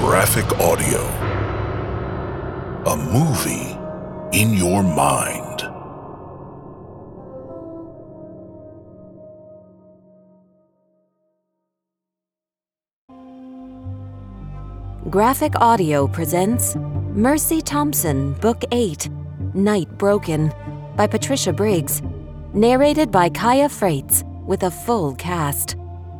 Graphic audio. A movie in your mind. Graphic Audio presents Mercy Thompson, Book 8, Night Broken, by Patricia Briggs, narrated by Kaya Freites, with a full cast.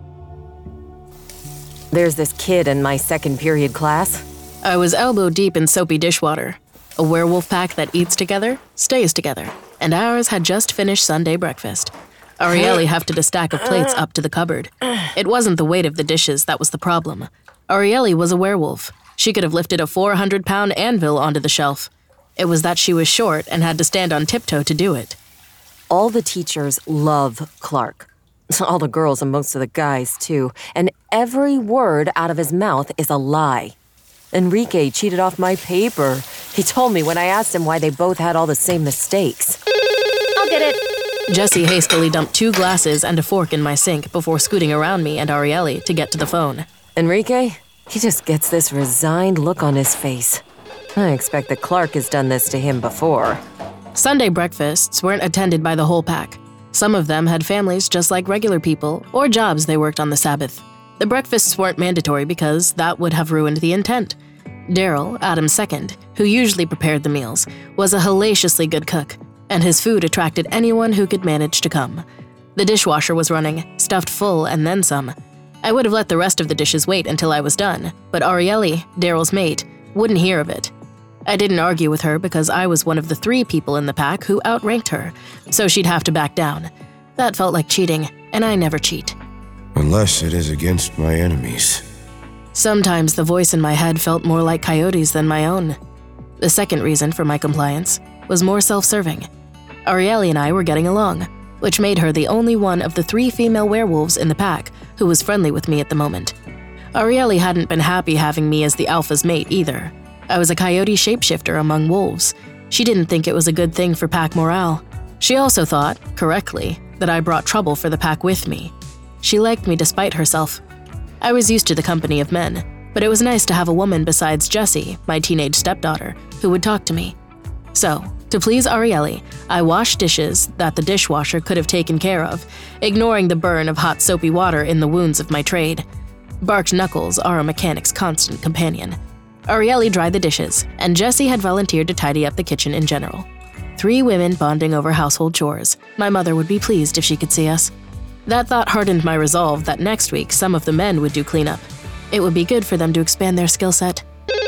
There's this kid in my second period class. I was elbow deep in soapy dishwater. A werewolf pack that eats together, stays together, and ours had just finished Sunday breakfast. Arielle hefted a stack of plates up to the cupboard. It wasn't the weight of the dishes that was the problem. Arielle was a werewolf. She could have lifted a 400-pound anvil onto the shelf. It was that she was short and had to stand on tiptoe to do it. All the teachers love Clark. All the girls and most of the guys, too. And every word out of his mouth is a lie. Enrique cheated off my paper. He told me when I asked him why they both had all the same mistakes. I'll get it. Jessie hastily dumped 2 glasses and a fork in my sink before scooting around me and Arielle to get to the phone. Enrique? He just gets this resigned look on his face. I expect that Clark has done this to him before. Sunday breakfasts weren't attended by the whole pack. Some of them had families just like regular people, or jobs they worked on the Sabbath. The breakfasts weren't mandatory because that would have ruined the intent. Daryl, Adam's second, who usually prepared the meals, was a hellaciously good cook, and his food attracted anyone who could manage to come. The dishwasher was running, stuffed full and then some. I would have let the rest of the dishes wait until I was done, but Arielle, Daryl's mate, wouldn't hear of it. I didn't argue with her because I was one of the 3 people in the pack who outranked her, so she'd have to back down. That felt like cheating, and I never cheat. Unless it is against my enemies. Sometimes the voice in my head felt more like Coyote's than my own. The second reason for my compliance was more self-serving. Arielle and I were getting along, which made her the only one of the 3 female werewolves in the pack who was friendly with me at the moment. Arielle hadn't been happy having me as the alpha's mate either. I was a coyote shapeshifter among wolves. She didn't think it was a good thing for pack morale. She also thought, correctly, that I brought trouble for the pack with me. She liked me despite herself. I was used to the company of men, but it was nice to have a woman besides Jessie, my teenage stepdaughter, who would talk to me. So, to please Arielle, I washed dishes that the dishwasher could have taken care of, ignoring the burn of hot soapy water in the wounds of my trade. Barked knuckles are a mechanic's constant companion. Arielle dried the dishes, and Jessie had volunteered to tidy up the kitchen in general. 3 women bonding over household chores. My mother would be pleased if she could see us. That thought hardened my resolve that next week some of the men would do cleanup. It would be good for them to expand their skill set.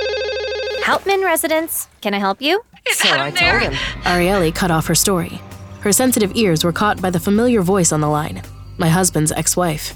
Hauptman Residence. Can I help you? So I told him. Arielle cut off her story. Her sensitive ears were caught by the familiar voice on the line, my husband's ex-wife.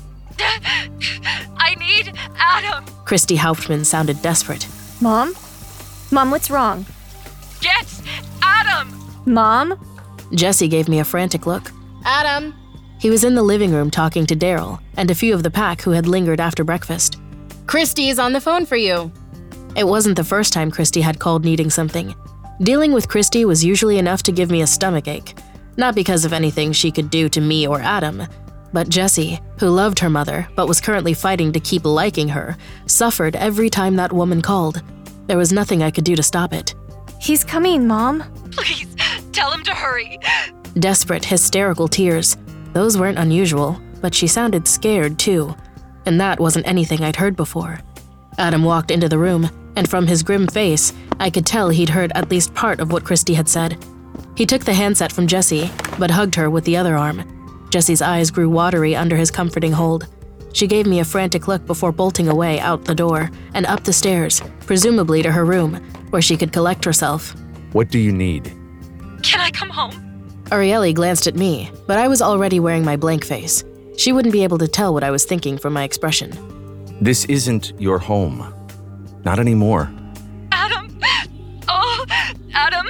I need Adam. Christy Hauptman sounded desperate. Mom? Mom, what's wrong? Get Adam. Mom? Jessie gave me a frantic look. Adam! He was in the living room talking to Daryl and a few of the pack who had lingered after breakfast. Christy is on the phone for you. It wasn't the first time Christy had called needing something. Dealing with Christy was usually enough to give me a stomachache, not because of anything she could do to me or Adam, but Jessie, who loved her mother but was currently fighting to keep liking her, suffered every time that woman called. There was nothing I could do to stop it. He's coming, Mom. Please, tell him to hurry. Desperate, hysterical tears. Those weren't unusual, but she sounded scared too, and that wasn't anything I'd heard before. Adam walked into the room, and from his grim face, I could tell he'd heard at least part of what Christy had said. He took the handset from Jessie, but hugged her with the other arm. Jessie's eyes grew watery under his comforting hold. She gave me a frantic look before bolting away out the door and up the stairs, presumably to her room, where she could collect herself. What do you need? Can I come home? Arielle glanced at me, but I was already wearing my blank face. She wouldn't be able to tell what I was thinking from my expression. This isn't your home. Not anymore. Adam. Oh, Adam.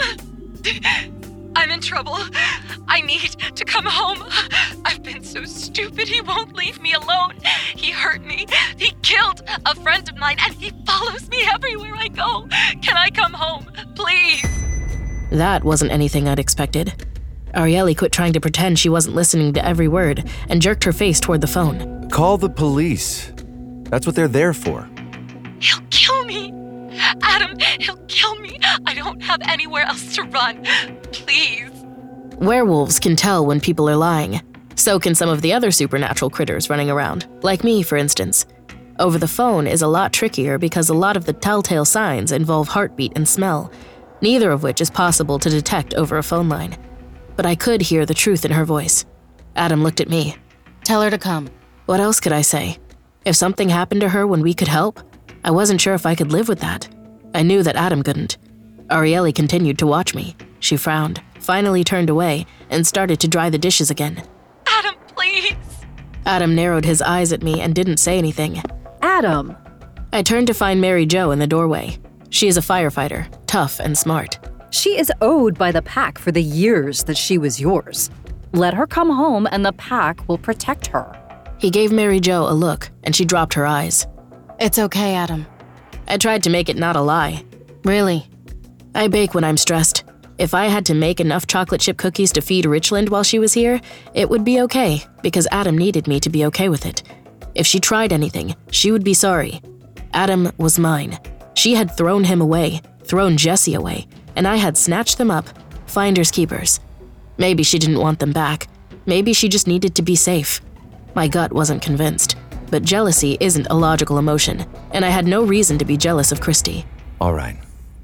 I'm in trouble. I need to come home. I've been so stupid. He won't leave me alone. He hurt me. He killed a friend of mine, and he follows me everywhere I go. Can I come home, please? That wasn't anything I'd expected. Arielle quit trying to pretend she wasn't listening to every word and jerked her face toward the phone. Call the police. That's what they're there for. He'll kill me. Adam, he'll kill me. I don't have anywhere else to run. Please. Werewolves can tell when people are lying. So can some of the other supernatural critters running around, like me, for instance. Over the phone is a lot trickier because a lot of the telltale signs involve heartbeat and smell, neither of which is possible to detect over a phone line. But I could hear the truth in her voice. Adam looked at me. Tell her to come. What else could I say? If something happened to her when we could help, I wasn't sure if I could live with that. I knew that Adam couldn't. Arielle continued to watch me. She frowned, finally turned away, and started to dry the dishes again. Adam, please. Adam narrowed his eyes at me and didn't say anything. Adam! I turned to find Mary Jo in the doorway. She is a firefighter, tough and smart. She is owed by the pack for the years that she was yours. Let her come home and the pack will protect her. He gave Mary Jo a look, and she dropped her eyes. It's okay, Adam. I tried to make it not a lie. Really? I bake when I'm stressed. If I had to make enough chocolate chip cookies to feed Richland while she was here, it would be okay, because Adam needed me to be okay with it. If she tried anything, she would be sorry. Adam was mine. She had thrown him away, thrown Jesse away, and I had snatched them up, finders keepers. Maybe she didn't want them back. Maybe she just needed to be safe. My gut wasn't convinced, but jealousy isn't a logical emotion, and I had no reason to be jealous of Christy. All right,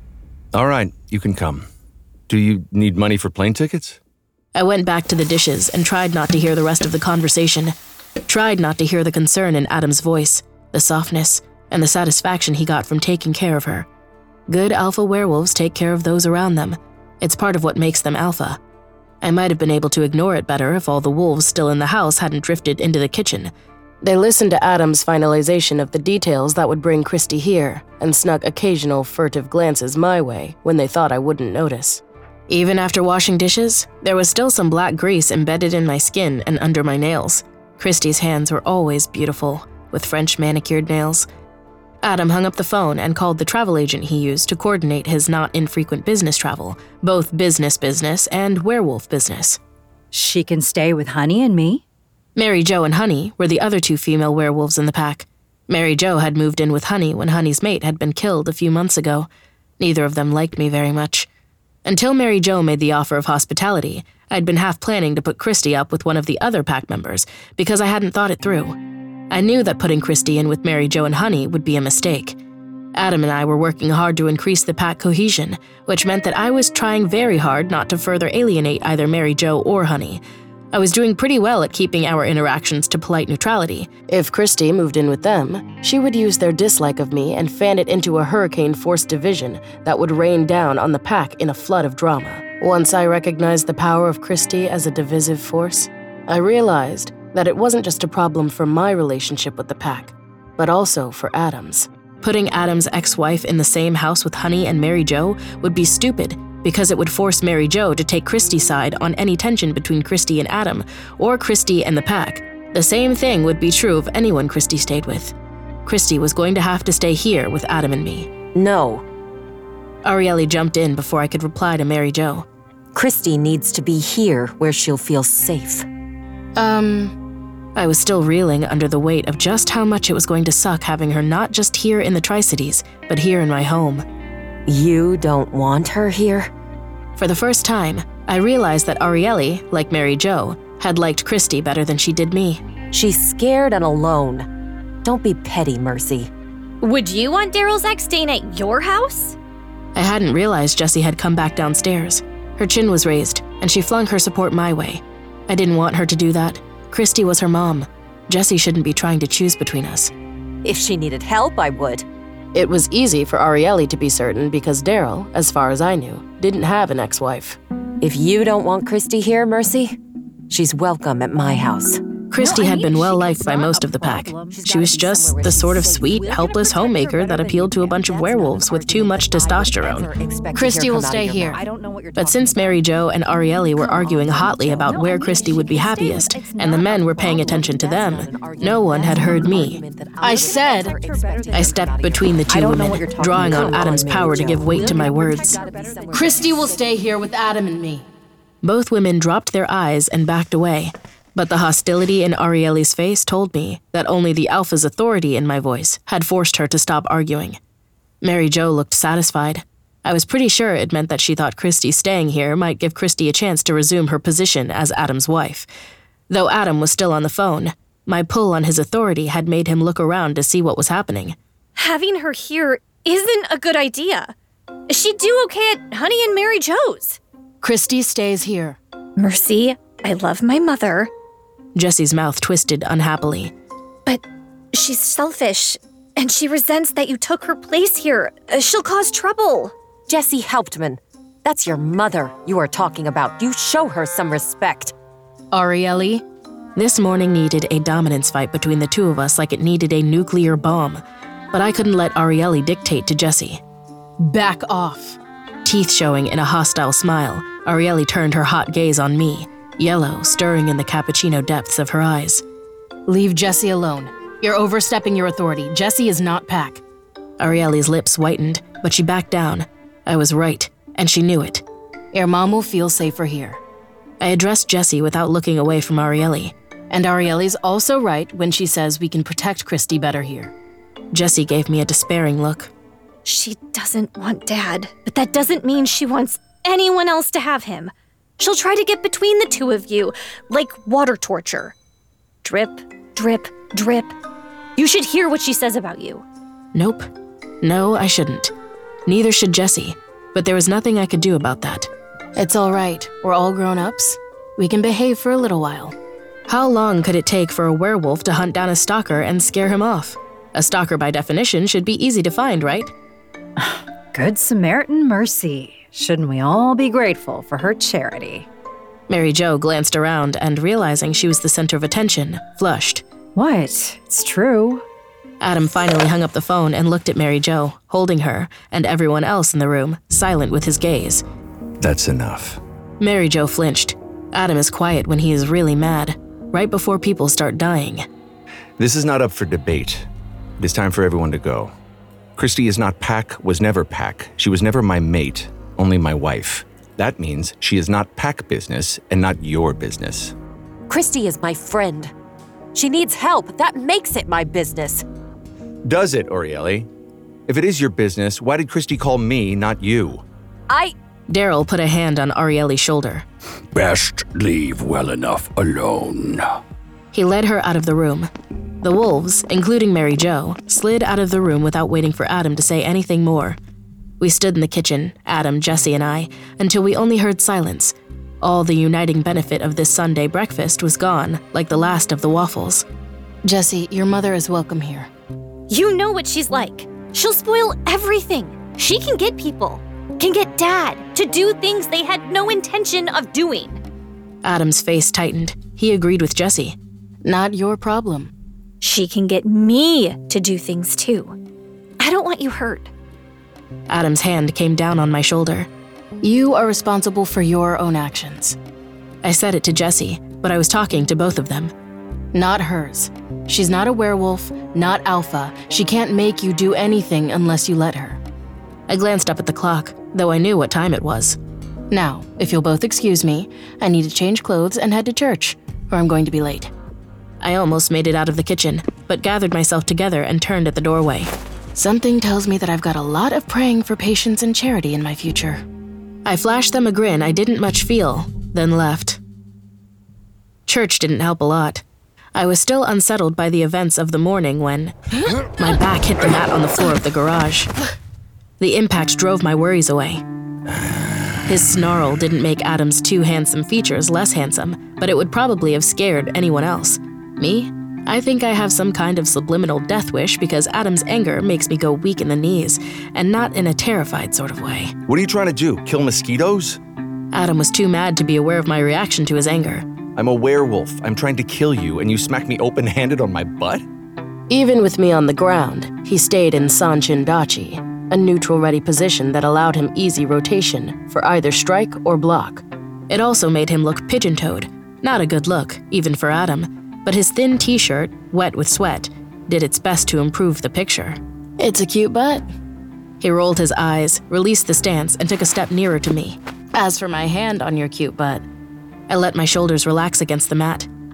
you can come. Do you need money for plane tickets? I went back to the dishes and tried not to hear the rest of the conversation. Tried not to hear the concern in Adam's voice, the softness, and the satisfaction he got from taking care of her. Good alpha werewolves take care of those around them. It's part of what makes them alpha. I might have been able to ignore it better if all the wolves still in the house hadn't drifted into the kitchen. They listened to Adam's finalization of the details that would bring Christy here and snuck occasional furtive glances my way when they thought I wouldn't notice. Even after washing dishes, there was still some black grease embedded in my skin and under my nails. Christy's hands were always beautiful, with French manicured nails. Adam hung up the phone and called the travel agent he used to coordinate his not infrequent business travel, both business and werewolf business. She can stay with Honey and me. Mary Jo and Honey were the other two female werewolves in the pack. Mary Jo had moved in with Honey when Honey's mate had been killed a few months ago. Neither of them liked me very much. Until Mary Jo made the offer of hospitality, I'd been half planning to put Christy up with one of the other pack members because I hadn't thought it through. I knew that putting Christy in with Mary Jo and Honey would be a mistake. Adam and I were working hard to increase the pack cohesion, which meant that I was trying very hard not to further alienate either Mary Jo or Honey. I was doing pretty well at keeping our interactions to polite neutrality. If Christy moved in with them, she would use their dislike of me and fan it into a hurricane-force division that would rain down on the pack in a flood of drama. Once I recognized the power of Christy as a divisive force, I realized that it wasn't just a problem for my relationship with the pack, but also for Adam's. Putting Adam's ex-wife in the same house with Honey and Mary Jo would be stupid because it would force Mary Jo to take Christy's side on any tension between Christy and Adam, or Christy and the pack. The same thing would be true of anyone Christy stayed with. Christy was going to have to stay here with Adam and me. No. Arielle jumped in before I could reply to Mary Jo. Christy needs to be here where she'll feel safe. I was still reeling under the weight of just how much it was going to suck having her not just here in the Tri-Cities, but here in my home. You don't want her here? For the first time, I realized that Arielle, like Mary Jo, had liked Christy better than she did me. She's scared and alone. Don't be petty, Mercy. Would you want Daryl's ex staying at your house? I hadn't realized Jessie had come back downstairs. Her chin was raised, and she flung her support my way. I didn't want her to do that. Christy was her mom. Jessie shouldn't be trying to choose between us. If she needed help, I would. It was easy for Arielle to be certain because Daryl, as far as I knew, didn't have an ex-wife. If you don't want Christy here, Mercy, she's welcome at my house. Christy had been well-liked by most of the pack. She was just the sort of sweet, helpless homemaker that appealed to a bunch of werewolves with too much testosterone. Christy will stay here. But since Mary Jo and Arielle were arguing hotly about where Christy would be happiest, and the men were paying attention to them, no one had heard me. I said... I stepped between the two women, drawing on Adam's power to give weight to my words. Christy will stay here with Adam and me. Both women dropped their eyes and backed away. But the hostility in Arielli's face told me that only the Alpha's authority in my voice had forced her to stop arguing. Mary Jo looked satisfied. I was pretty sure it meant that she thought Christy staying here might give Christy a chance to resume her position as Adam's wife. Though Adam was still on the phone, my pull on his authority had made him look around to see what was happening. Having her here isn't a good idea. She'd do okay at Honey and Mary Jo's. Christy stays here. Mercy, I love my mother. Jesse's mouth twisted unhappily. But she's selfish, and she resents that you took her place here. She'll cause trouble. Jessie Hauptmann. That's your mother you are talking about. You show her some respect. Arielli? This morning needed a dominance fight between the two of us like it needed a nuclear bomb. But I couldn't let Arielli dictate to Jessie. Back off. Teeth showing in a hostile smile, Arielli turned her hot gaze on me, yellow stirring in the cappuccino depths of her eyes. Leave Jessie alone. You're overstepping your authority. Jessie is not Pack. Arielli's lips whitened, but she backed down. I was right, and she knew it. Your mom will feel safer here. I addressed Jessie without looking away from Arielli. And Arielli's also right when she says we can protect Christy better here. Jessie gave me a despairing look. She doesn't want Dad, but that doesn't mean she wants anyone else to have him. She'll try to get between the two of you, like water torture. Drip, drip, drip. You should hear what she says about you. Nope. No, I shouldn't. Neither should Jessie, but there was nothing I could do about that. It's all right. We're all grown-ups. We can behave for a little while. How long could it take for a werewolf to hunt down a stalker and scare him off? A stalker, by definition, should be easy to find, right? Good Samaritan Mercy. Shouldn't we all be grateful for her charity? Mary Jo glanced around and, realizing she was the center of attention, flushed. What? It's true. Adam finally hung up the phone and looked at Mary Jo, holding her, and everyone else in the room, silent with his gaze. That's enough. Mary Jo flinched. Adam is quiet when he is really mad, right before people start dying. This is not up for debate. It is time for everyone to go. Christy is not Pack, was never Pack. She was never my mate, only my wife. That means she is not Pack business and not your business. Christy is my friend. She needs help. That makes it my business. Does it, Arielli? If it is your business, why did Christy call me, not you? Daryl put a hand on Arielli's shoulder. Best leave well enough alone. He led her out of the room. The wolves, including Mary Jo, slid out of the room without waiting for Adam to say anything more. We stood in the kitchen, Adam, Jessie, and I, until we only heard silence. All the uniting benefit of this Sunday breakfast was gone, like the last of the waffles. Jessie, your mother is welcome here. You know what she's like. She'll spoil everything. She can get people, can get Dad to do things they had no intention of doing. Adam's face tightened. He agreed with Jessie. Not your problem. She can get me to do things too. I don't want you hurt. Adam's hand came down on my shoulder. You are responsible for your own actions. I said it to Jessie, but I was talking to both of them. Not hers. She's not a werewolf, not Alpha. She can't make you do anything unless you let her. I glanced up at the clock, though I knew what time it was. Now, if you'll both excuse me, I need to change clothes and head to church, or I'm going to be late. I almost made it out of the kitchen, but gathered myself together and turned at the doorway. Something tells me that I've got a lot of praying for patience and charity in my future. I flashed them a grin I didn't much feel, then left. Church didn't help a lot. I was still unsettled by the events of the morning when my back hit the mat on the floor of the garage. The impact drove my worries away. His snarl didn't make Adam's two handsome features less handsome, but it would probably have scared anyone else. Me? I think I have some kind of subliminal death wish because Adam's anger makes me go weak in the knees, and not in a terrified sort of way. What are you trying to do, kill mosquitoes? Adam was too mad to be aware of my reaction to his anger. I'm a werewolf. I'm trying to kill you, and you smack me open-handed on my butt? Even with me on the ground, he stayed in Sanchin Dachi, a neutral-ready position that allowed him easy rotation for either strike or block. It also made him look pigeon-toed. Not a good look, even for Adam, but his thin t-shirt, wet with sweat, did its best to improve the picture. It's a cute butt. He rolled his eyes, released the stance, and took a step nearer to me. As for my hand on your cute butt, I let my shoulders relax against the mat.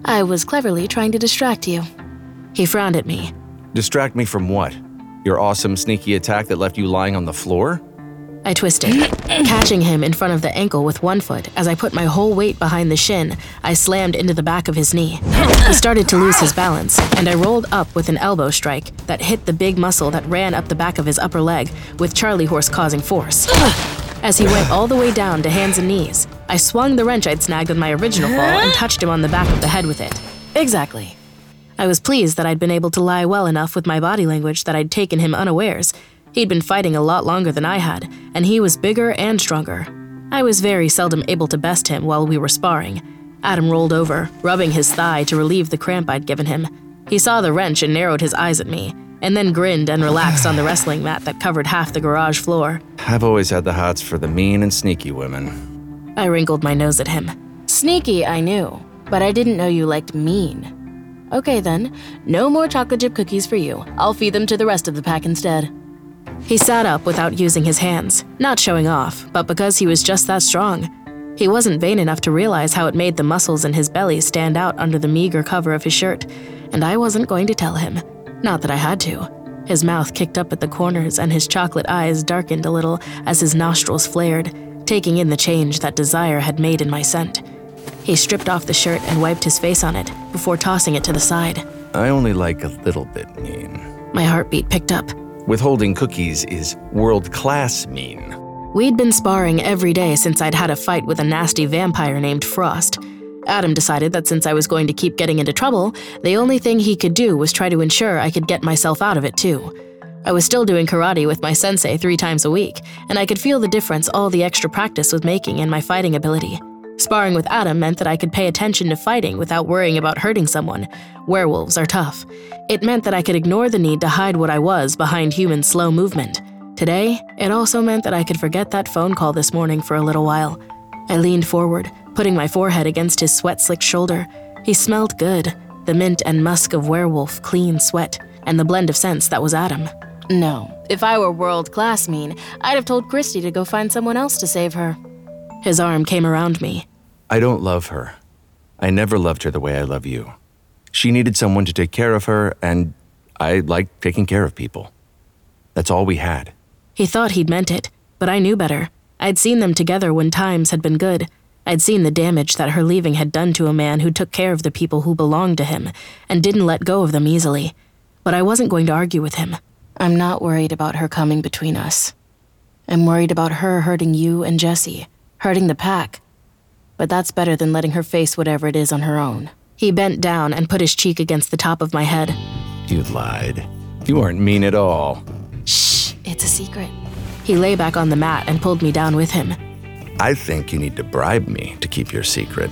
I was cleverly trying to distract you. He frowned at me. Distract me from what? Your awesome sneaky attack that left you lying on the floor? I twisted, catching him in front of the ankle with one foot. As I put my whole weight behind the shin, I slammed into the back of his knee. He started to lose his balance, and I rolled up with an elbow strike that hit the big muscle that ran up the back of his upper leg, with Charlie horse causing force. As he went all the way down to hands and knees, I swung the wrench I'd snagged on my original fall and touched him on the back of the head with it. Exactly. I was pleased that I'd been able to lie well enough with my body language that I'd taken him unawares. He'd been fighting a lot longer than I had, and he was bigger and stronger. I was very seldom able to best him while we were sparring. Adam rolled over, rubbing his thigh to relieve the cramp I'd given him. He saw the wrench and narrowed his eyes at me, and then grinned and relaxed on the wrestling mat that covered half the garage floor. I've always had the hots for the mean and sneaky women. I wrinkled my nose at him. Sneaky, I knew, but I didn't know you liked mean. Okay then, no more chocolate chip cookies for you. I'll feed them to the rest of the pack instead. He sat up without using his hands, not showing off, but because he was just that strong. He wasn't vain enough to realize how it made the muscles in his belly stand out under the meager cover of his shirt, and I wasn't going to tell him. Not that I had to. His mouth kicked up at the corners and his chocolate eyes darkened a little as his nostrils flared, taking in the change that desire had made in my scent. He stripped off the shirt and wiped his face on it before tossing it to the side. I only like a little bit mean. My heartbeat picked up. Withholding cookies is world-class mean. We'd been sparring every day since I'd had a fight with a nasty vampire named Frost. Adam decided that since I was going to keep getting into trouble, the only thing he could do was try to ensure I could get myself out of it too. I was still doing karate with my sensei 3 times a week, and I could feel the difference all the extra practice was making in my fighting ability. Sparring with Adam meant that I could pay attention to fighting without worrying about hurting someone. Werewolves are tough. It meant that I could ignore the need to hide what I was behind human slow movement. Today, it also meant that I could forget that phone call this morning for a little while. I leaned forward, putting my forehead against his sweat-slicked shoulder. He smelled good, the mint and musk of werewolf clean sweat, and the blend of scents that was Adam. No, if I were world-class mean, I'd have told Christy to go find someone else to save her. His arm came around me. I don't love her. I never loved her the way I love you. She needed someone to take care of her, and I like taking care of people. That's all we had. He thought he'd meant it, but I knew better. I'd seen them together when times had been good. I'd seen the damage that her leaving had done to a man who took care of the people who belonged to him and didn't let go of them easily. But I wasn't going to argue with him. I'm not worried about her coming between us. I'm worried about her hurting you and Jesse, hurting the pack. But that's better than letting her face whatever it is on her own. He bent down and put his cheek against the top of my head. You lied. You weren't mean at all. Shh, it's a secret. He lay back on the mat and pulled me down with him. I think you need to bribe me to keep your secret.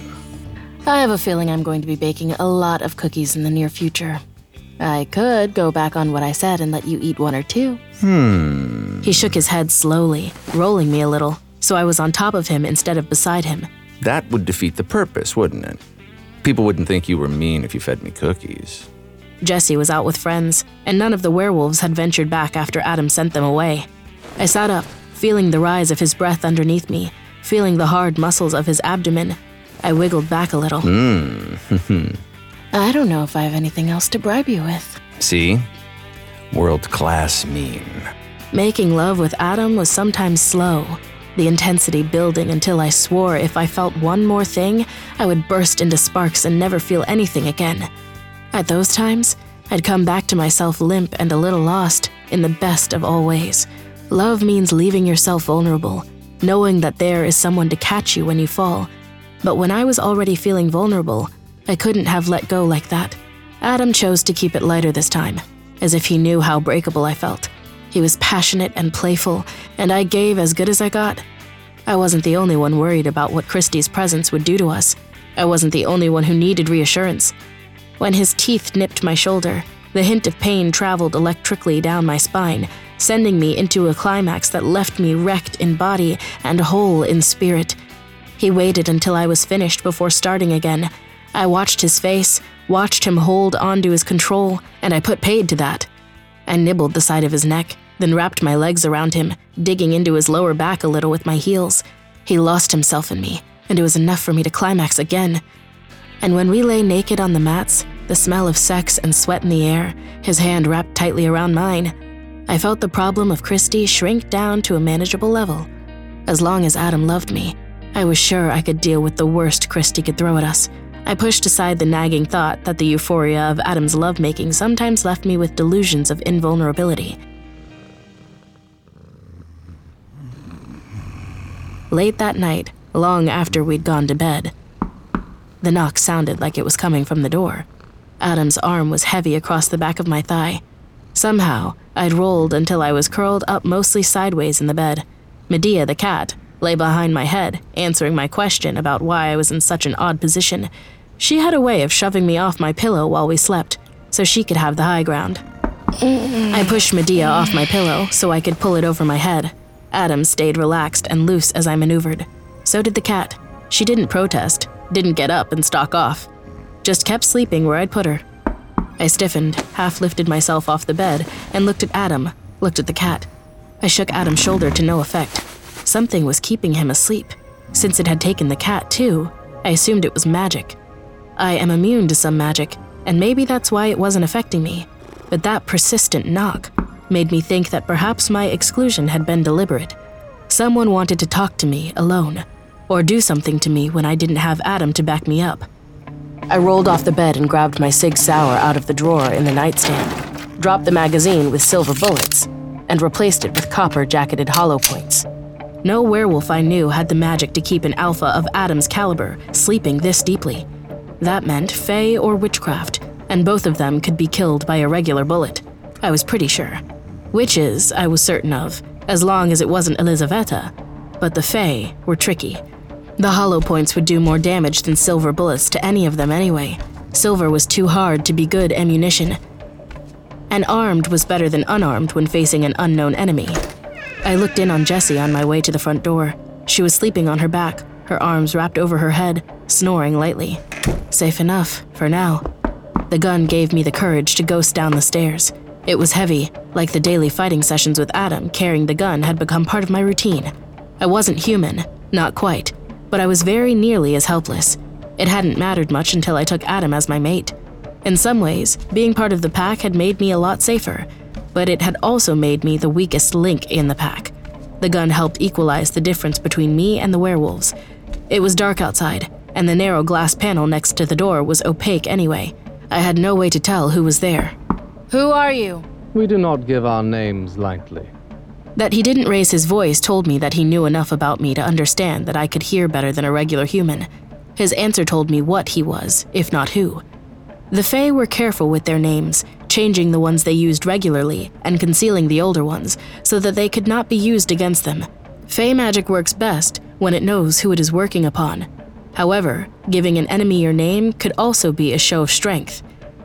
I have a feeling I'm going to be baking a lot of cookies in the near future. I could go back on what I said and let you eat 1 or 2. He shook his head slowly, rolling me a little, so I was on top of him instead of beside him. That would defeat the purpose, wouldn't it? People wouldn't think you were mean if you fed me cookies. Jesse was out with friends, and none of the werewolves had ventured back after Adam sent them away. I sat up, feeling the rise of his breath underneath me, feeling the hard muscles of his abdomen. I wiggled back a little. I don't know if I have anything else to bribe you with. See? World-class mean. Making love with Adam was sometimes slow, the intensity building until I swore if I felt one more thing, I would burst into sparks and never feel anything again. At those times, I'd come back to myself limp and a little lost, in the best of all ways. Love means leaving yourself vulnerable, knowing that there is someone to catch you when you fall. But when I was already feeling vulnerable, I couldn't have let go like that. Adam chose to keep it lighter this time, as if he knew how breakable I felt. He was passionate and playful, and I gave as good as I got. I wasn't the only one worried about what Christy's presence would do to us. I wasn't the only one who needed reassurance. When his teeth nipped my shoulder, the hint of pain traveled electrically down my spine, sending me into a climax that left me wrecked in body and whole in spirit. He waited until I was finished before starting again. I watched his face, watched him hold onto his control, and I put paid to that. I nibbled the side of his neck, then wrapped my legs around him, digging into his lower back a little with my heels. He lost himself in me, and it was enough for me to climax again. And when we lay naked on the mats, the smell of sex and sweat in the air, his hand wrapped tightly around mine, I felt the problem of Christy shrink down to a manageable level. As long as Adam loved me, I was sure I could deal with the worst Christy could throw at us. I pushed aside the nagging thought that the euphoria of Adam's lovemaking sometimes left me with delusions of invulnerability. Late that night, long after we'd gone to bed, the knock sounded like it was coming from the door. Adam's arm was heavy across the back of my thigh. Somehow, I'd rolled until I was curled up mostly sideways in the bed. Medea, the cat, lay behind my head, answering my question about why I was in such an odd position. She had a way of shoving me off my pillow while we slept, so she could have the high ground. I pushed Medea off my pillow so I could pull it over my head. Adam stayed relaxed and loose as I maneuvered. So did the cat. She didn't protest, didn't get up and stalk off, just kept sleeping where I'd put her. I stiffened, half lifted myself off the bed, and looked at Adam, looked at the cat. I shook Adam's shoulder to no effect. Something was keeping him asleep. Since it had taken the cat, too, I assumed it was magic. I am immune to some magic, and maybe that's why it wasn't affecting me. But that persistent knock made me think that perhaps my exclusion had been deliberate. Someone wanted to talk to me alone, or do something to me when I didn't have Adam to back me up. I rolled off the bed and grabbed my Sig Sauer out of the drawer in the nightstand, dropped the magazine with silver bullets, and replaced it with copper-jacketed hollow points. No werewolf I knew had the magic to keep an alpha of Adam's caliber sleeping this deeply. That meant fae or witchcraft, and both of them could be killed by a regular bullet. I was pretty sure. Witches, I was certain of, as long as it wasn't Elizaveta, but the fae were tricky. The hollow points would do more damage than silver bullets to any of them anyway. Silver was too hard to be good ammunition. And armed was better than unarmed when facing an unknown enemy. I looked in on Jessie on my way to the front door. She was sleeping on her back, her arms wrapped over her head, snoring lightly. Safe enough, for now. The gun gave me the courage to ghost down the stairs. It was heavy, like the daily fighting sessions with Adam. Carrying the gun had become part of my routine. I wasn't human, not quite, but I was very nearly as helpless. It hadn't mattered much until I took Adam as my mate. In some ways, being part of the pack had made me a lot safer, but it had also made me the weakest link in the pack. The gun helped equalize the difference between me and the werewolves. It was dark outside, and the narrow glass panel next to the door was opaque anyway. I had no way to tell who was there. Who are you? We do not give our names lightly. That he didn't raise his voice told me that he knew enough about me to understand that I could hear better than a regular human. His answer told me what he was, if not who. The Fae were careful with their names, changing the ones they used regularly and concealing the older ones so that they could not be used against them. Fae magic works best when it knows who it is working upon. However, giving an enemy your name could also be a show of strength.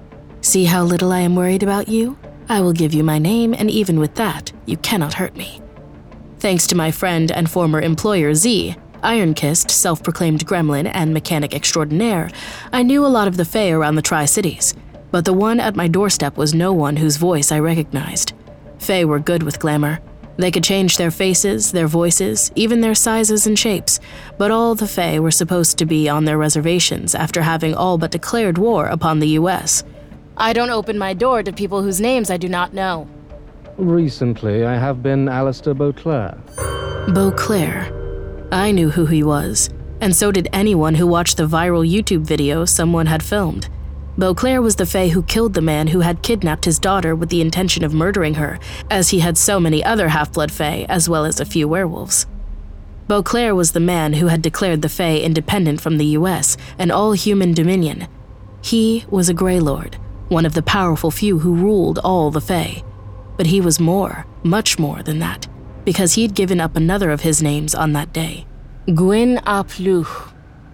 See how little I am worried about you? I will give you my name, and even with that, you cannot hurt me. Thanks to my friend and former employer Z, Iron-Kissed, self-proclaimed gremlin and mechanic extraordinaire, I knew a lot of the Fae around the Tri-Cities, but the one at my doorstep was no one whose voice I recognized. Fae were good with glamour. They could change their faces, their voices, even their sizes and shapes, but all the Fae were supposed to be on their reservations after having all but declared war upon the US. I don't open my door to people whose names I do not know. Recently, I have been Alistair Beauclair. Beauclair. I knew who he was, and so did anyone who watched the viral YouTube video someone had filmed. Beauclair was the Fae who killed the man who had kidnapped his daughter with the intention of murdering her, as he had so many other half-blood Fae, as well as a few werewolves. Beauclair was the man who had declared the Fae independent from the US and all human dominion. He was a Grey Lord, one of the powerful few who ruled all the Fae. But he was more, much more than that, because he'd given up another of his names on that day. Gwyn ap Luch.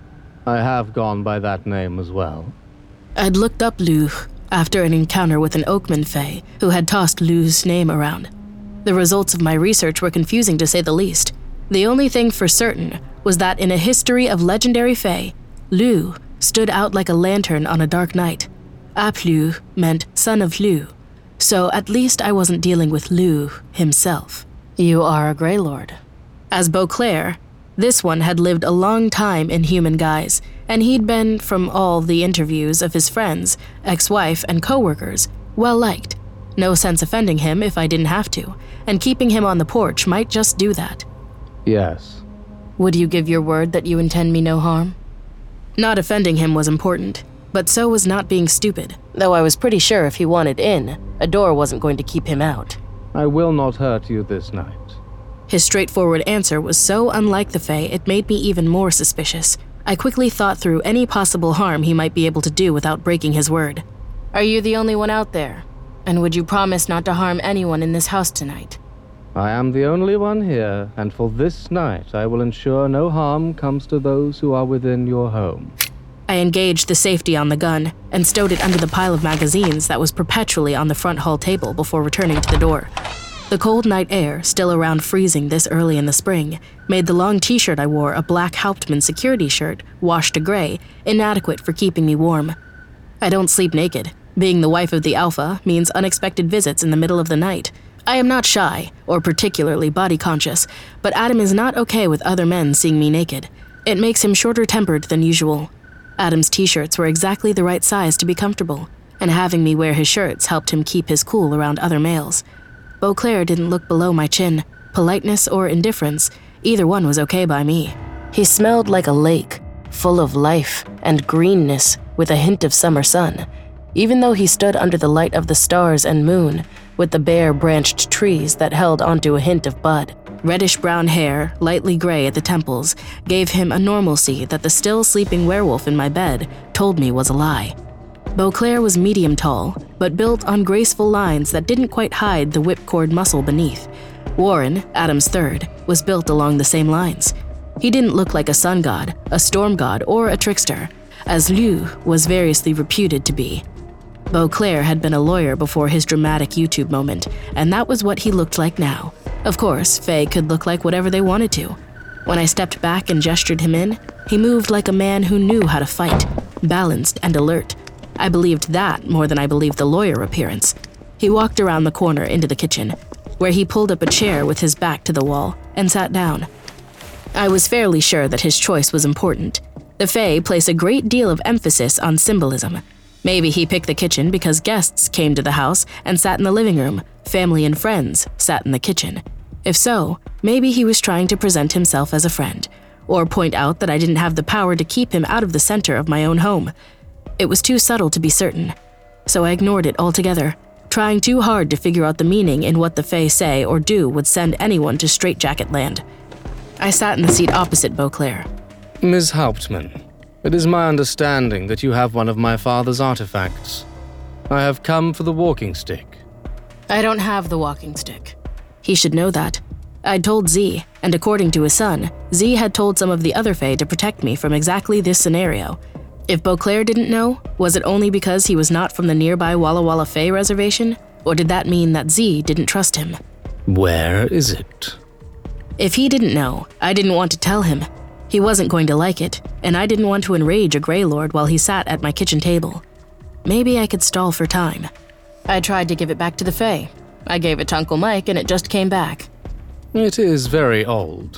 I have gone by that name as well. I'd looked up Luch after an encounter with an Oakman Fae who had tossed Luch's name around. The results of my research were confusing to say the least. The only thing for certain was that in a history of legendary Fae, Luch stood out like a lantern on a dark night. Ap Luch meant son of Luch, so at least I wasn't dealing with Luch himself. You are a Grey Lord. As Beauclair, This one had lived a long time in human guise, and he'd been, from all the interviews of his friends, ex-wife, and co-workers, well-liked. No sense offending him if I didn't have to, and keeping him on the porch might just do that. Yes. Would you give your word that you intend me no harm? Not offending him was important, but so was not being stupid, though I was pretty sure if he wanted in, a door wasn't going to keep him out. I will not hurt you this night. His straightforward answer was so unlike the Fae it made me even more suspicious. I quickly thought through any possible harm he might be able to do without breaking his word. Are you the only one out there? And would you promise not to harm anyone in this house tonight? I am the only one here, and for this night I will ensure no harm comes to those who are within your home. I engaged the safety on the gun and stowed it under the pile of magazines that was perpetually on the front hall table before returning to the door. The cold night air, still around freezing this early in the spring, made the long t-shirt I wore, a black Hauptmann security shirt, washed to gray, inadequate for keeping me warm. I don't sleep naked. Being the wife of the Alpha means unexpected visits in the middle of the night. I am not shy, or particularly body conscious, but Adam is not okay with other men seeing me naked. It makes him shorter-tempered than usual. Adam's t-shirts were exactly the right size to be comfortable, and having me wear his shirts helped him keep his cool around other males. Beauclair didn't look below my chin. Politeness or indifference, either one was okay by me. He smelled like a lake, full of life and greenness with a hint of summer sun. Even though he stood under the light of the stars and moon, with the bare branched trees that held onto a hint of bud. Reddish-brown hair, lightly gray at the temples, gave him a normalcy that the still sleeping werewolf in my bed told me was a lie. Beauclair was medium tall, but built on graceful lines that didn't quite hide the whipcord muscle beneath. Warren, Adam's third, was built along the same lines. He didn't look like a sun god, a storm god, or a trickster, as Liu was variously reputed to be. Beauclair had been a lawyer before his dramatic YouTube moment, and that was what he looked like now. Of course, Faye could look like whatever they wanted to. When I stepped back and gestured him in, he moved like a man who knew how to fight, balanced and alert. I believed that more than I believed the lawyer appearance. He walked around the corner into the kitchen, where he pulled up a chair with his back to the wall and sat down. I was fairly sure that his choice was important. The Fae place a great deal of emphasis on symbolism. Maybe he picked the kitchen because guests came to the house and sat in the living room, family and friends sat in the kitchen. If so, maybe he was trying to present himself as a friend, or point out that I didn't have the power to keep him out of the center of my own home. It was too subtle to be certain, so I ignored it altogether, trying too hard to figure out the meaning in what the Fae say or do would send anyone to straitjacket land. I sat in the seat opposite Beauclair. Ms. Hauptmann, it is my understanding that you have one of my father's artifacts. I have come for the walking stick. I don't have the walking stick. He should know that. I'd told Z, and according to his son, Z had told some of the other Fae to protect me from exactly this scenario. If Beauclair didn't know, was it only because he was not from the nearby Walla Walla Fae reservation? Or did that mean that Z didn't trust him? Where is it? If he didn't know, I didn't want to tell him. He wasn't going to like it, and I didn't want to enrage a Grey Lord while he sat at my kitchen table. Maybe I could stall for time. I tried to give it back to the Fae. I gave it to Uncle Mike and it just came back. It is very old.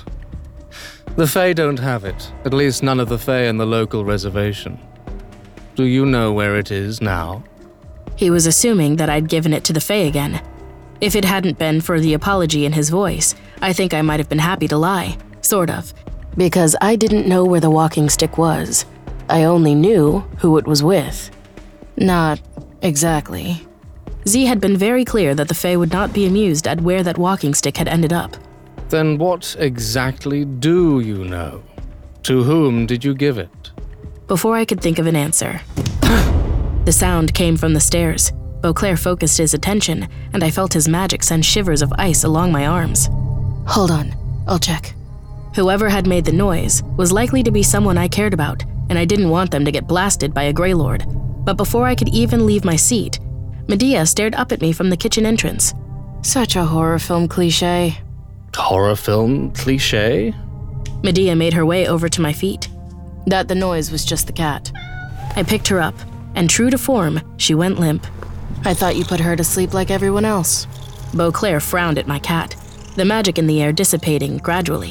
The Fae don't have it, at least none of the Fae in the local reservation. Do you know where it is now? He was assuming that I'd given it to the Fae again. If it hadn't been for the apology in his voice, I think I might have been happy to lie, sort of. Because I didn't know where the walking stick was. I only knew who it was with. Not exactly. Z had been very clear that the Fae would not be amused at where that walking stick had ended up. Then what exactly do you know? To whom did you give it? Before I could think of an answer, the sound came from the stairs. Beauclair focused his attention, and I felt his magic send shivers of ice along my arms. Hold on, I'll check. Whoever had made the noise was likely to be someone I cared about, and I didn't want them to get blasted by a Grey Lord. But before I could even leave my seat, Medea stared up at me from the kitchen entrance. Such a horror film cliché. Horror film cliché? Medea made her way over to my feet. That the noise was just the cat. I picked her up, and true to form, she went limp. I thought you put her to sleep like everyone else. Beauclair frowned at my cat, the magic in the air dissipating gradually.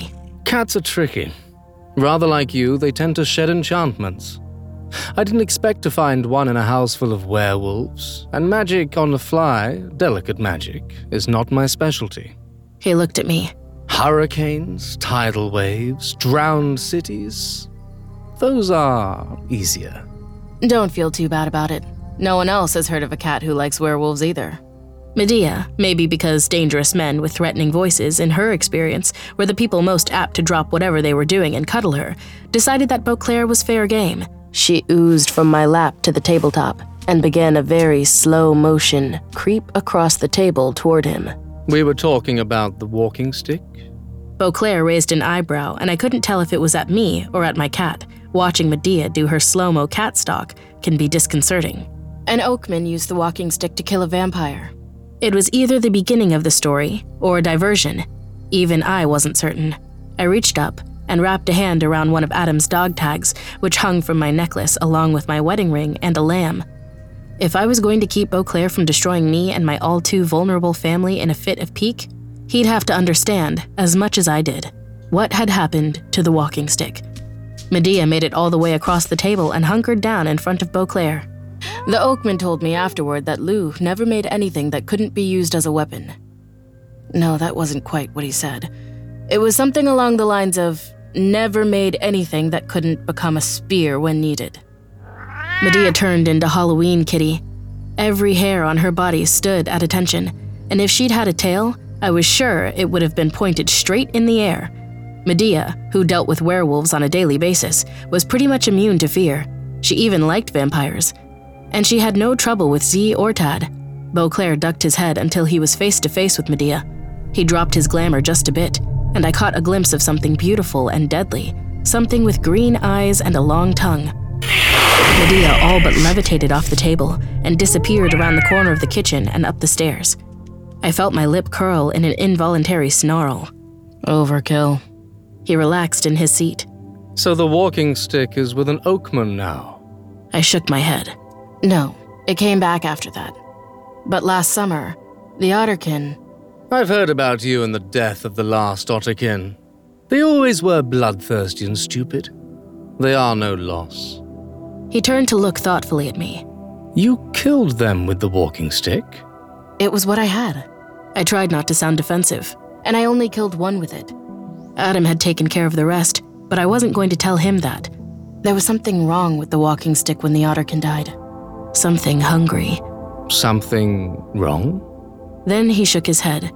Cats are tricky. Rather like you, they tend to shed enchantments. I didn't expect to find one in a house full of werewolves, and magic on the fly, delicate magic, is not my specialty. He looked at me. Hurricanes, tidal waves, drowned cities. Those are easier. Don't feel too bad about it. No one else has heard of a cat who likes werewolves either. Medea, maybe because dangerous men with threatening voices, in her experience, were the people most apt to drop whatever they were doing and cuddle her, decided that Beauclair was fair game. She oozed from my lap to the tabletop and began a very slow motion creep across the table toward him. We were talking about the walking stick? Beauclair raised an eyebrow, and I couldn't tell if it was at me or at my cat. Watching Medea do her slow-mo cat stalk can be disconcerting. An oakman used the walking stick to kill a vampire. It was either the beginning of the story or a diversion. Even I wasn't certain. I reached up and wrapped a hand around one of Adam's dog tags, which hung from my necklace along with my wedding ring and a lamb. If I was going to keep Beauclair from destroying me and my all-too-vulnerable family in a fit of pique, he'd have to understand, as much as I did, what had happened to the walking stick. Medea made it all the way across the table and hunkered down in front of Beauclair. The oakman told me afterward that Lou never made anything that couldn't be used as a weapon. No, that wasn't quite what he said. It was something along the lines of, never made anything that couldn't become a spear when needed. Medea turned into Halloween Kitty. Every hair on her body stood at attention, and if she'd had a tail, I was sure it would have been pointed straight in the air. Medea, who dealt with werewolves on a daily basis, was pretty much immune to fear. She even liked vampires. And she had no trouble with Z or Tad. Beauclair ducked his head until he was face to face with Medea. He dropped his glamour just a bit, and I caught a glimpse of something beautiful and deadly, something with green eyes and a long tongue. Medea all but levitated off the table and disappeared around the corner of the kitchen and up the stairs. I felt my lip curl in an involuntary snarl. Overkill. He relaxed in his seat. So the walking stick is with an oakman now? I shook my head. No, it came back after that. But last summer, the Otterkin... I've heard about you and the death of the last Otterkin. They always were bloodthirsty and stupid. They are no loss. He turned to look thoughtfully at me. You killed them with the walking stick? It was what I had. I tried not to sound defensive, and I only killed one with it. Adam had taken care of the rest, but I wasn't going to tell him that. There was something wrong with the walking stick when the Otterkin died. Something hungry. Something wrong? Then he shook his head.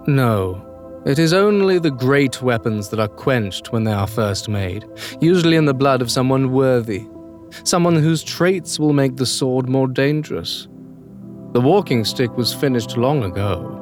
No, it is only the great weapons that are quenched when they are first made, usually in the blood of someone worthy, someone whose traits will make the sword more dangerous. The walking stick was finished long ago.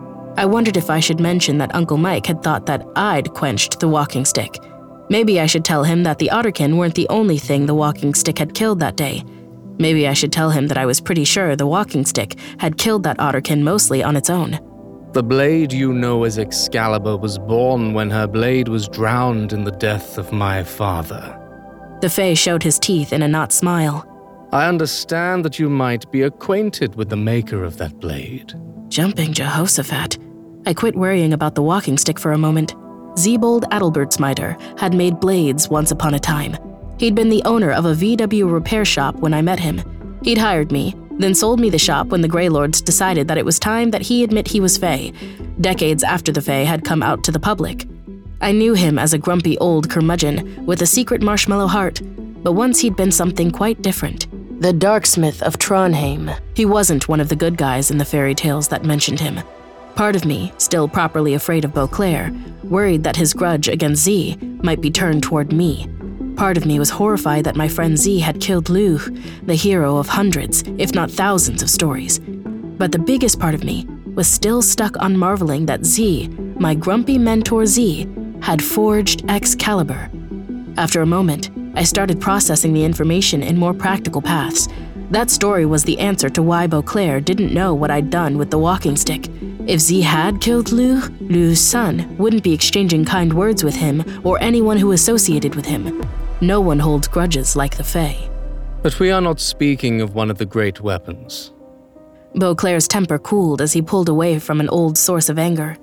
I wondered if I should mention that Uncle Mike had thought that I'd quenched the walking stick. Maybe I should tell him that the Otterkin weren't the only thing the walking stick had killed that day. Maybe I should tell him that I was pretty sure the walking stick had killed that Otterkin mostly on its own. The blade you know as Excalibur was born when her blade was drowned in the death of my father. The Fae showed his teeth in a knot smile. I understand that you might be acquainted with the maker of that blade. Jumping Jehoshaphat. I quit worrying about the walking stick for a moment. Zebold Adalbertsmiter had made blades once upon a time. He'd been the owner of a VW repair shop when I met him. He'd hired me, then sold me the shop when the Greylords decided that it was time that he admit he was Fae, decades after the Fae had come out to the public. I knew him as a grumpy old curmudgeon with a secret marshmallow heart, but once he'd been something quite different. The Darksmith of Trondheim. He wasn't one of the good guys in the fairy tales that mentioned him. Part of me, still properly afraid of Beauclair, worried that his grudge against Z might be turned toward me. Part of me was horrified that my friend Z had killed Lou, the hero of hundreds, if not thousands of stories. But the biggest part of me was still stuck on marveling that Z, my grumpy mentor Z, had forged Excalibur. After a moment, I started processing the information in more practical paths. That story was the answer to why Beauclair didn't know what I'd done with the walking stick. If Z had killed Lou, Lou's son wouldn't be exchanging kind words with him or anyone who associated with him. No one holds grudges like the Fae. But we are not speaking of one of the great weapons. Beauclair's temper cooled as he pulled away from an old source of anger.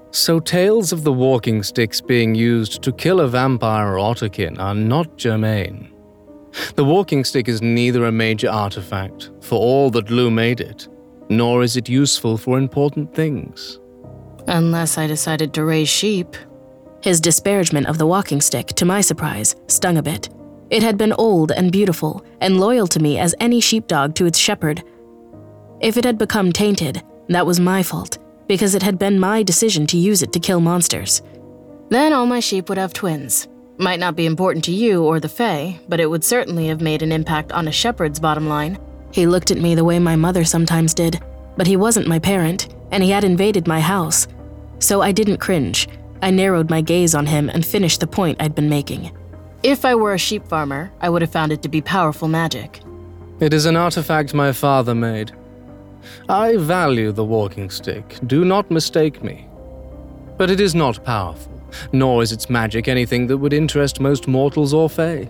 So tales of the walking sticks being used to kill a vampire or otterkin are not germane. The walking stick is neither a major artifact, for all that Lou made it, nor is it useful for important things. Unless I decided to raise sheep. His disparagement of the walking stick, to my surprise, stung a bit. It had been old and beautiful, and loyal to me as any sheepdog to its shepherd. If it had become tainted, that was my fault, because it had been my decision to use it to kill monsters. Then all my sheep would have twins. Might not be important to you or the Fae, but it would certainly have made an impact on a shepherd's bottom line. He looked at me the way my mother sometimes did, but he wasn't my parent, and he had invaded my house. So I didn't cringe. I narrowed my gaze on him and finished the point I'd been making. If I were a sheep farmer, I would have found it to be powerful magic. It is an artifact my father made. I value the walking stick, do not mistake me. But it is not powerful, nor is its magic anything that would interest most mortals or Fae.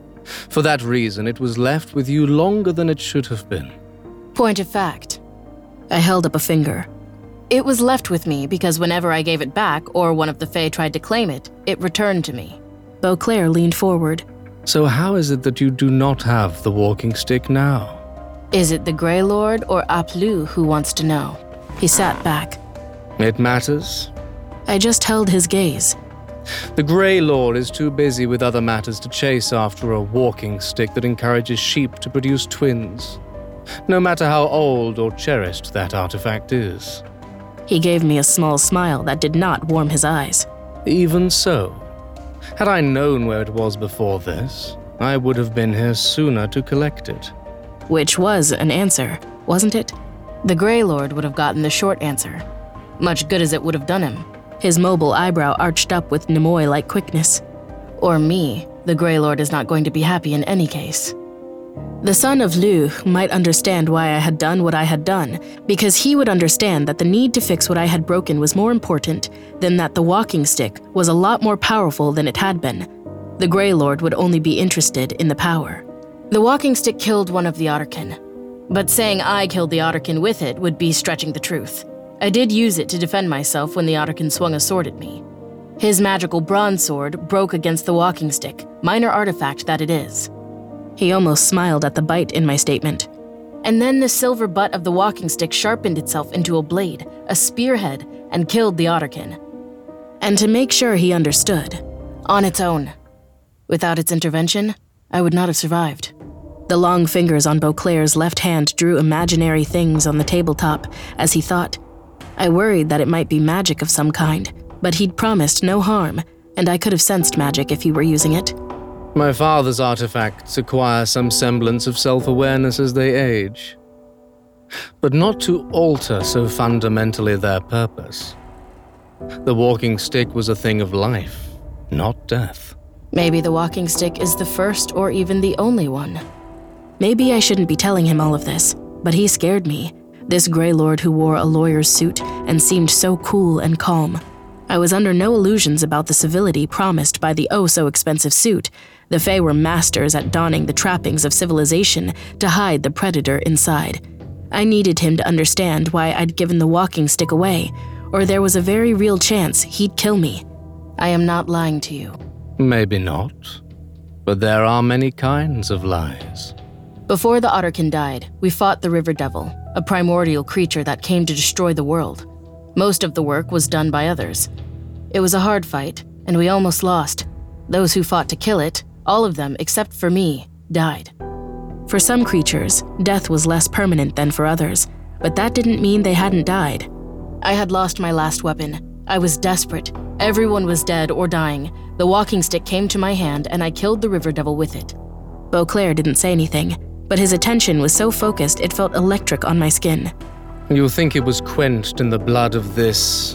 For that reason, it was left with you longer than it should have been. Point of fact. I held up a finger. It was left with me because whenever I gave it back or one of the Fae tried to claim it, it returned to me. Beauclair leaned forward. So how is it that you do not have the walking stick now? Is it the Grey Lord or Aplu who wants to know? He sat back. It matters. I just held his gaze. The Grey Lord is too busy with other matters to chase after a walking stick that encourages sheep to produce twins, no matter how old or cherished that artifact is. He gave me a small smile that did not warm his eyes. Even so, had I known where it was before this, I would have been here sooner to collect it. Which was an answer, wasn't it? The Grey Lord would have gotten the short answer. Much good as it would have done him. His mobile eyebrow arched up with Nimoy-like quickness. Or me, the Grey Lord is not going to be happy in any case. The son of Lu might understand why I had done what I had done, because he would understand that the need to fix what I had broken was more important than that the walking stick was a lot more powerful than it had been. The Grey Lord would only be interested in the power. The walking stick killed one of the otterkin, but saying I killed the otterkin with it would be stretching the truth. I did use it to defend myself when the otterkin swung a sword at me. His magical bronze sword broke against the walking stick, minor artifact that it is. He almost smiled at the bite in my statement. And then the silver butt of the walking stick sharpened itself into a blade, a spearhead, and killed the otterkin. And to make sure he understood, on its own. Without its intervention, I would not have survived. The long fingers on Beauclair's left hand drew imaginary things on the tabletop as he thought. I worried that it might be magic of some kind, but he'd promised no harm, and I could have sensed magic if he were using it. My father's artifacts acquire some semblance of self-awareness as they age, but not to alter so fundamentally their purpose. The walking stick was a thing of life, not death. Maybe the walking stick is the first or even the only one. Maybe I shouldn't be telling him all of this, but he scared me. This Grey Lord who wore a lawyer's suit and seemed so cool and calm. I was under no illusions about the civility promised by the oh-so-expensive suit. The Fae were masters at donning the trappings of civilization to hide the predator inside. I needed him to understand why I'd given the walking stick away, or there was a very real chance he'd kill me. I am not lying to you. Maybe not, but there are many kinds of lies. Before the otterkin died, we fought the River Devil, a primordial creature that came to destroy the world. Most of the work was done by others. It was a hard fight, and we almost lost. Those who fought to kill it, all of them except for me, died. For some creatures, death was less permanent than for others, but that didn't mean they hadn't died. I had lost my last weapon. I was desperate. Everyone was dead or dying. The walking stick came to my hand, and I killed the River Devil with it. Beauclair didn't say anything, but his attention was so focused it felt electric on my skin. You think it was quenched in the blood of this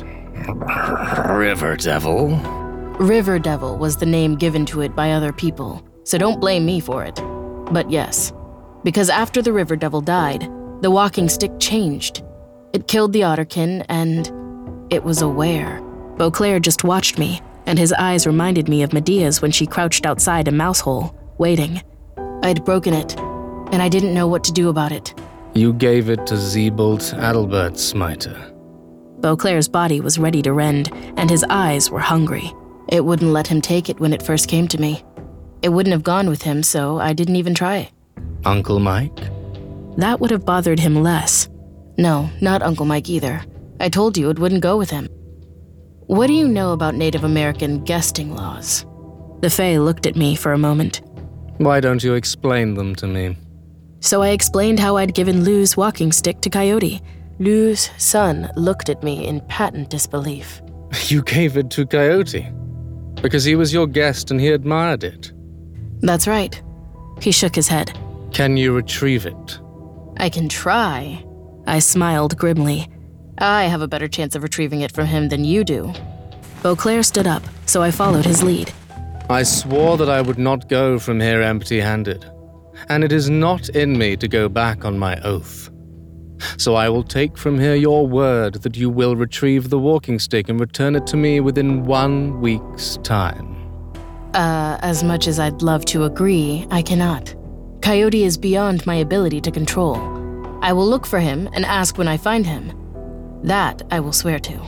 River Devil? River Devil was the name given to it by other people, so don't blame me for it. But yes, because after the River Devil died, the walking stick changed. It killed the otterkin, and it was aware. Beauclair just watched me, and his eyes reminded me of Medea's when she crouched outside a mouse hole, waiting. I'd broken it, and I didn't know what to do about it. You gave it to Zeebold Adalbert, Smiter. Beauclair's body was ready to rend, and his eyes were hungry. It wouldn't let him take it when it first came to me. It wouldn't have gone with him, so I didn't even try it. Uncle Mike? That would have bothered him less. No, not Uncle Mike either. I told you it wouldn't go with him. What do you know about Native American guesting laws? The Fae looked at me for a moment. Why don't you explain them to me? So I explained how I'd given Lou's walking stick to Coyote. Lou's son looked at me in patent disbelief. You gave it to Coyote? Because he was your guest and he admired it? That's right. He shook his head. Can you retrieve it? I can try. I smiled grimly. I have a better chance of retrieving it from him than you do. Beauclair stood up, so I followed his lead. I swore that I would not go from here empty-handed, and it is not in me to go back on my oath. So I will take from here your word that you will retrieve the walking stick and return it to me within 1 week's time. As much as I'd love to agree, I cannot. Coyote is beyond my ability to control. I will look for him and ask when I find him. That I will swear to.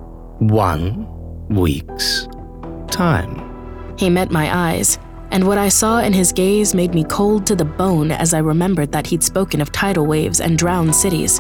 1 week's time. He met my eyes, and what I saw in his gaze made me cold to the bone as I remembered that he'd spoken of tidal waves and drowned cities.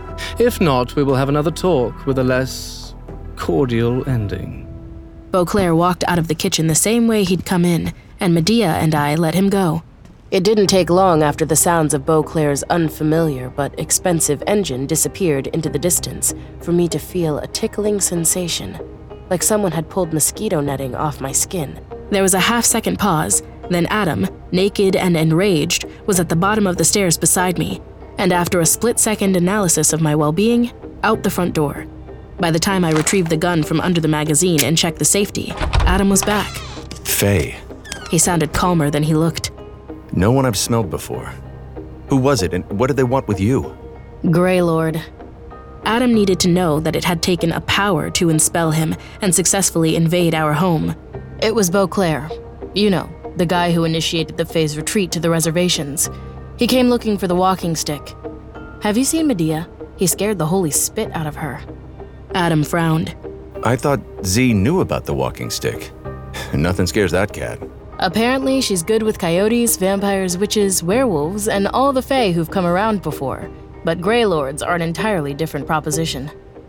If not, we will have another talk with a less cordial ending. Beauclair walked out of the kitchen the same way he'd come in, and Medea and I let him go. It didn't take long after the sounds of Beauclair's unfamiliar but expensive engine disappeared into the distance for me to feel a tickling sensation, like someone had pulled mosquito netting off my skin. There was a half-second pause, then Adam, naked and enraged, was at the bottom of the stairs beside me, and after a split-second analysis of my well-being, out the front door. By the time I retrieved the gun from under the magazine and checked the safety, Adam was back. Faye. He sounded calmer than he looked. No one I've smelled before. Who was it, and what did they want with you? Greylord. Adam needed to know that it had taken a power to enspell him and successfully invade our home. It was Beauclair. You know, the guy who initiated the Fae's retreat to the reservations. He came looking for the walking stick. Have you seen Medea? He scared the holy spit out of her. Adam frowned. I thought Z knew about the walking stick. Nothing scares that cat. Apparently, she's good with coyotes, vampires, witches, werewolves, and all the Fae who've come around before. But Greylords are an entirely different proposition.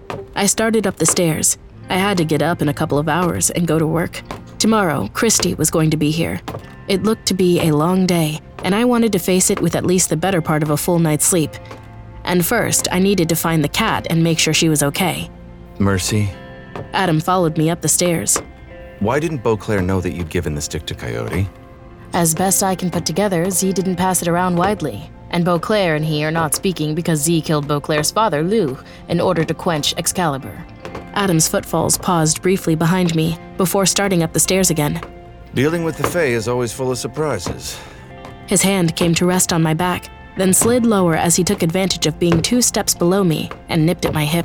I started up the stairs. I had to get up in a couple of hours and go to work. Tomorrow, Christy was going to be here. It looked to be a long day, and I wanted to face it with at least the better part of a full night's sleep. And first, I needed to find the cat and make sure she was okay. Mercy? Adam followed me up the stairs. Why didn't Beauclair know that you'd given the stick to Coyote? As best I can put together, Z didn't pass it around widely. And Beauclair and he are not speaking because Z killed Beauclair's father, Lou, in order to quench Excalibur. Adam's footfalls paused briefly behind me before starting up the stairs again. Dealing with the Fae is always full of surprises. His hand came to rest on my back, then slid lower as he took advantage of being 2 steps below me and nipped at my hip.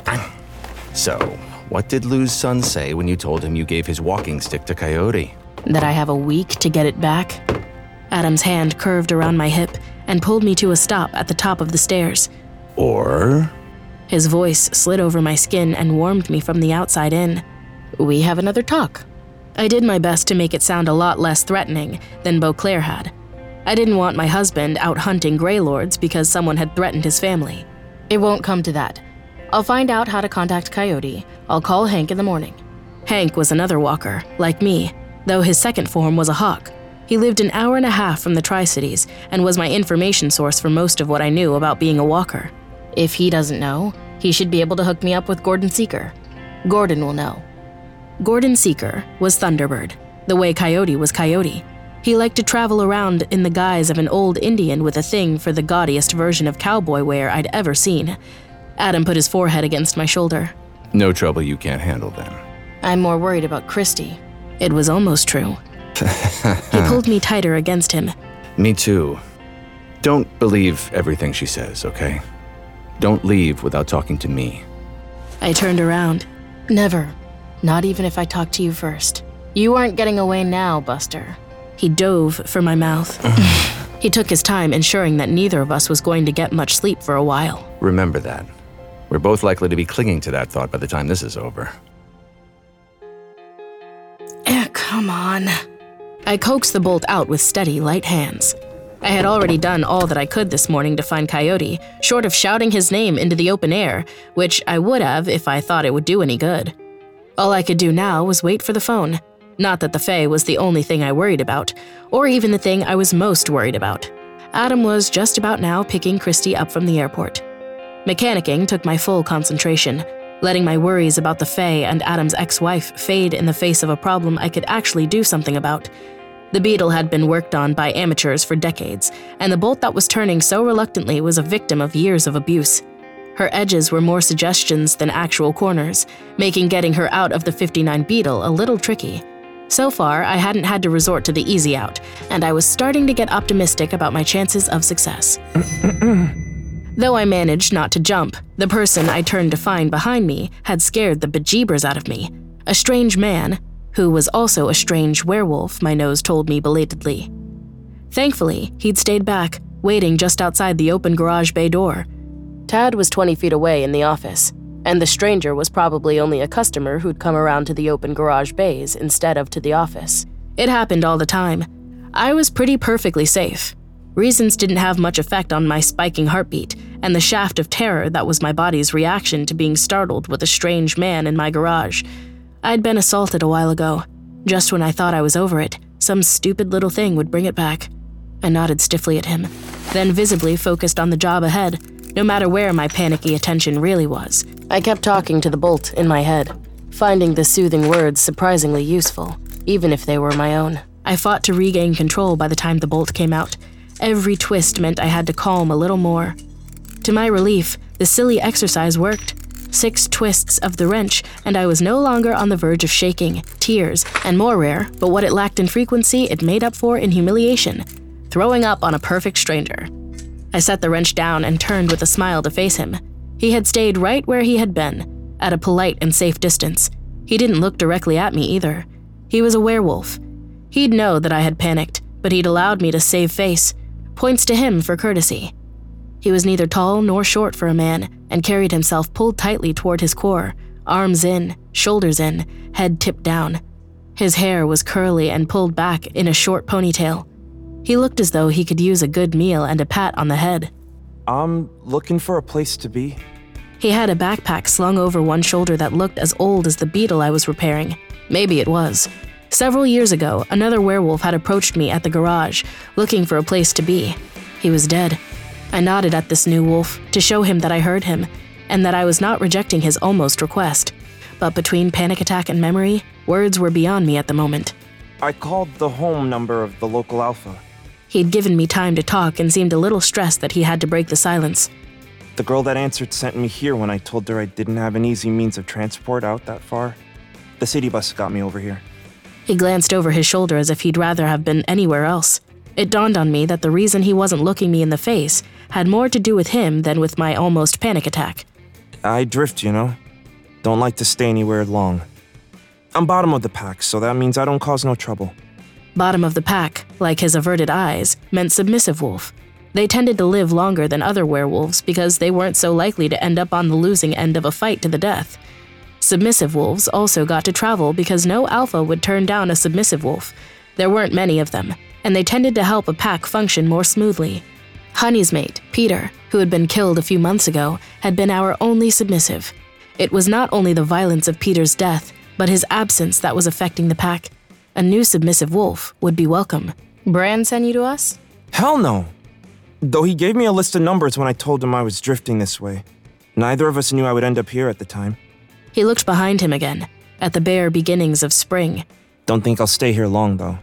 So, what did Lou's son say when you told him you gave his walking stick to Coyote? That I have a week to get it back? Adam's hand curved around my hip and pulled me to a stop at the top of the stairs. Or? His voice slid over my skin and warmed me from the outside in. We have another talk. I did my best to make it sound a lot less threatening than Beauclair had. I didn't want my husband out hunting Greylords because someone had threatened his family. It won't come to that. I'll find out how to contact Coyote. I'll call Hank in the morning. Hank was another walker, like me, though his second form was a hawk. He lived an hour and a half from the Tri-Cities and was my information source for most of what I knew about being a walker. If he doesn't know, he should be able to hook me up with Gordon Seeker. Gordon will know. Gordon Seeker was Thunderbird, the way Coyote was Coyote. He liked to travel around in the guise of an old Indian with a thing for the gaudiest version of cowboy wear I'd ever seen. Adam put his forehead against my shoulder. No trouble you can't handle then. I'm more worried about Christy. It was almost true. He pulled me tighter against him. Me too. Don't believe everything she says, okay? Don't leave without talking to me. I turned around. Never. Not even if I talk to you first. You aren't getting away now, Buster. He dove for my mouth. He took his time ensuring that neither of us was going to get much sleep for a while. Remember that. We're both likely to be clinging to that thought by the time this is over. Come on. I coaxed the bolt out with steady, light hands. I had already done all that I could this morning to find Coyote, short of shouting his name into the open air, which I would have if I thought it would do any good. All I could do now was wait for the phone. Not that the Fae was the only thing I worried about, or even the thing I was most worried about. Adam was just about now picking Christy up from the airport. Mechanicking took my full concentration, letting my worries about the Fae and Adam's ex-wife fade in the face of a problem I could actually do something about. The Beetle had been worked on by amateurs for decades, and the bolt that was turning so reluctantly was a victim of years of abuse. Her edges were more suggestions than actual corners, making getting her out of the 59 Beetle a little tricky. So far, I hadn't had to resort to the easy out, and I was starting to get optimistic about my chances of success. Though I managed not to jump, the person I turned to find behind me had scared the bejeebers out of me. A strange man, who was also a strange werewolf, my nose told me belatedly. Thankfully, he'd stayed back, waiting just outside the open garage bay door. Tad was 20 feet away in the office, and the stranger was probably only a customer who'd come around to the open garage bays instead of to the office. It happened all the time. I was pretty perfectly safe. Reasons didn't have much effect on my spiking heartbeat, and the shaft of terror that was my body's reaction to being startled with a strange man in my garage. I'd been assaulted a while ago. Just when I thought I was over it, some stupid little thing would bring it back. I nodded stiffly at him, then visibly focused on the job ahead, no matter where my panicky attention really was. I kept talking to the bolt in my head, finding the soothing words surprisingly useful, even if they were my own. I fought to regain control by the time the bolt came out. Every twist meant I had to calm a little more. To my relief, the silly exercise worked. 6 twists of the wrench, and I was no longer on the verge of shaking, tears, and more rare, but what it lacked in frequency, it made up for in humiliation. Throwing up on a perfect stranger. I set the wrench down and turned with a smile to face him. He had stayed right where he had been, at a polite and safe distance. He didn't look directly at me either. He was a werewolf. He'd know that I had panicked, but he'd allowed me to save face. Points to him for courtesy. He was neither tall nor short for a man, and carried himself pulled tightly toward his core, arms in, shoulders in, head tipped down. His hair was curly and pulled back in a short ponytail. He looked as though he could use a good meal and a pat on the head. I'm looking for a place to be. He had a backpack slung over one shoulder that looked as old as the Beetle I was repairing. Maybe it was. Several years ago, another werewolf had approached me at the garage, looking for a place to be. He was dead. I nodded at this new wolf to show him that I heard him, and that I was not rejecting his almost request. But between panic attack and memory, words were beyond me at the moment. I called the home number of the local Alpha. He'd given me time to talk and seemed a little stressed that he had to break the silence. The girl that answered sent me here when I told her I didn't have an easy means of transport out that far. The city bus got me over here. He glanced over his shoulder as if he'd rather have been anywhere else. It dawned on me that the reason he wasn't looking me in the face had more to do with him than with my almost panic attack. I drift, you know. Don't like to stay anywhere long. I'm bottom of the pack, so that means I don't cause no trouble. Bottom of the pack, like his averted eyes, meant submissive wolf. They tended to live longer than other werewolves because they weren't so likely to end up on the losing end of a fight to the death. Submissive wolves also got to travel because no alpha would turn down a submissive wolf. There weren't many of them, and they tended to help a pack function more smoothly. Honey's mate, Peter, who had been killed a few months ago, had been our only submissive. It was not only the violence of Peter's death, but his absence that was affecting the pack. A new submissive wolf would be welcome. Bran sent you to us? Hell no! Though he gave me a list of numbers when I told him I was drifting this way. Neither of us knew I would end up here at the time. He looked behind him again, at the bare beginnings of spring. Don't think I'll stay here long, though.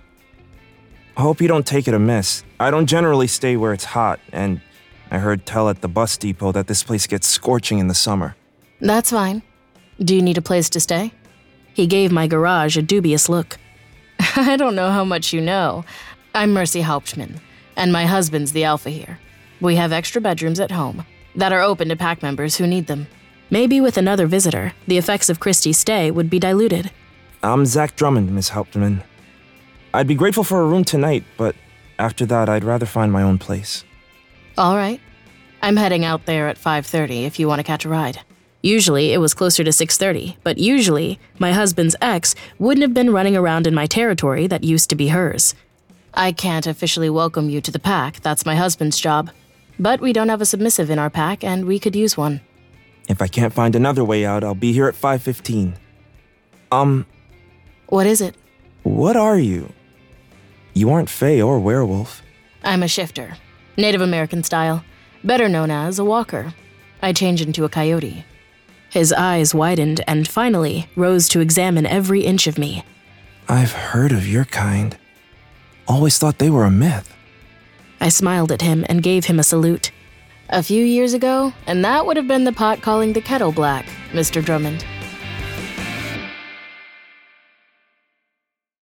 I hope you don't take it amiss. I don't generally stay where it's hot, and I heard tell at the bus depot that this place gets scorching in the summer. That's fine. Do you need a place to stay? He gave my garage a dubious look. I don't know how much you know. I'm Mercy Hauptmann, and my husband's the Alpha here. We have extra bedrooms at home that are open to pack members who need them. Maybe with another visitor, the effects of Christie's stay would be diluted. I'm Zach Drummond, Miss Hauptmann. I'd be grateful for a room tonight, but after that, I'd rather find my own place. All right. I'm heading out there at 5:30 if you want to catch a ride. Usually, it was closer to 6:30, but usually, my husband's ex wouldn't have been running around in my territory that used to be hers. I can't officially welcome you to the pack, that's my husband's job. But we don't have a submissive in our pack, and we could use one. If I can't find another way out, I'll be here at 5:15. What is it? What are you? You aren't Fae or werewolf. I'm a shifter. Native American style. Better known as a walker. I change into a coyote. His eyes widened and finally rose to examine every inch of me. I've heard of your kind. Always thought they were a myth. I smiled at him and gave him a salute. A few years ago, and that would have been the pot calling the kettle black, Mr. Drummond.